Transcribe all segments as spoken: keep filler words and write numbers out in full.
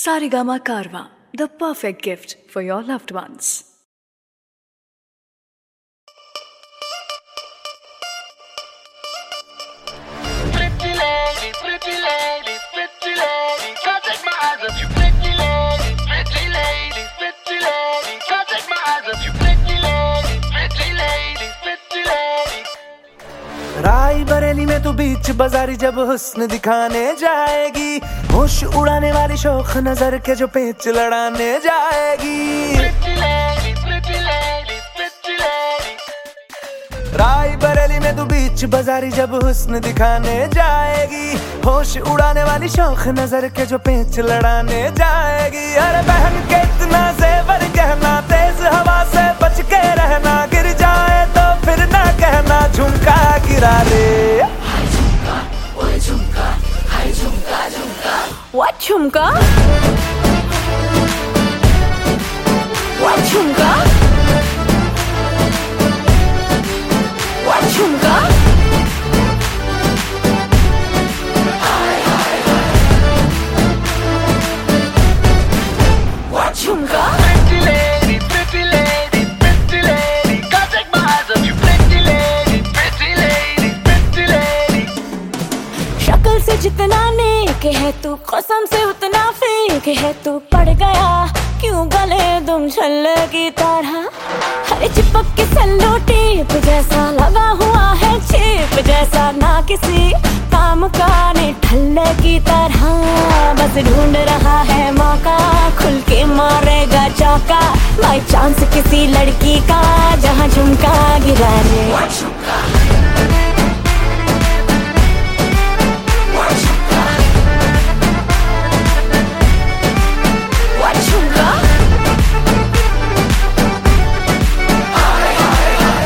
Sarigama Karwa, the perfect gift for your loved ones. Pretty lady, pretty lady, pretty lady, can't take my eyes off you. Pretty lady, pretty lady, pretty lady, can't take my eyes off you. Pretty lady, pretty lady, pretty lady. राई बरेली में तू बीच बाजारी जब हुस्न दिखाने जाएगी, होश उड़ाने वाली शौक नजर के जो पेच लड़ाने जाएगी। Pretty lady, pretty lady, pretty lady. राई बरेली में तू बीच बाजारी जब हुस्न दिखाने जाएगी, होश उड़ाने वाली शौक नजर के जो पेच लड़ाने जाएगी। अरे बहन के इतना जेवर गहना, तेज हवा से बच के रहना, गिर जाए तो फिर ना कहना झुमका गिरा रे। हाय झुमका, ओए झुमका, हाय झुमका झुमका। What झुमका? What झुमका? What झुमका? हाय हाय हाय। What झुमका? Pretty lady, pretty lady, pretty lady, can't take my eyes off you. Pretty lady, pretty lady, pretty lady. शक्ल से जितना नेक है तू, कसम से उतना फेक है तू। पड़ गया क्यों गले तुम छल्ले की तरह, हरे चिपक के सल्लो टेप जैसा लगा हुआ है चेप जैसा, ना किसी काम का ने ठल्ले की तरह। बस ढूंढ रहा है मौका, खुल के मारेगा चौका, बाई चांस किसी लड़की का जहां झुमका गिरा रे। What झुमका? What झुमका? हाय हाय हाय।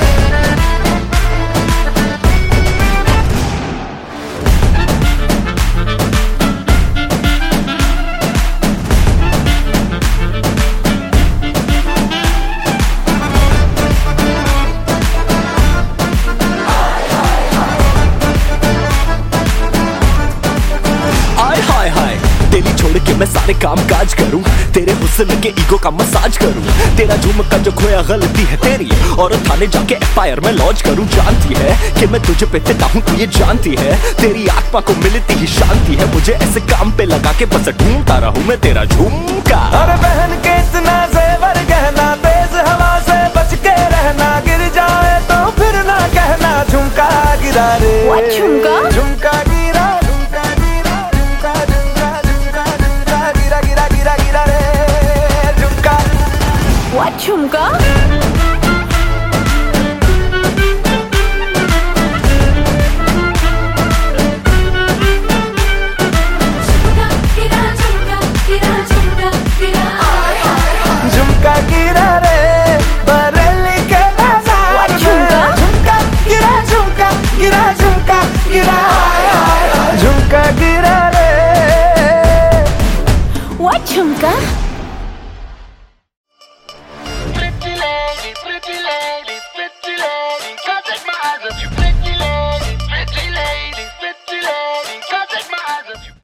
आय हाय हाय, तेरी छोड़ के मैं सारे काम काज करूं, तेरे हुस्न के ईगो का मसाज करूं। तेरा झुमका जो खोया गलती है तेरी, और थाने जाके एफ आई आर में लॉन्च करूं। जानती है कि मैं तुझे पे फिदा हूं, तू ये जानती है। तेरी आत्मा को मिलती ही शांति है, मुझे ऐसे काम पे लगा के बस ढूंढता रहूं मैं तेरा झुमका। अरे बहन के इतना जेवर गहना, तेज हवा से बच के रहना, गिर जाए तो फिर ना कहना झुमका गिरा रे। What झुमका? झुमका गिरा, झुमका गिरा, झुमका झुमका झुमका झुमका गिरा गिरा गिरा गिरा रे झुमका। What झुमका?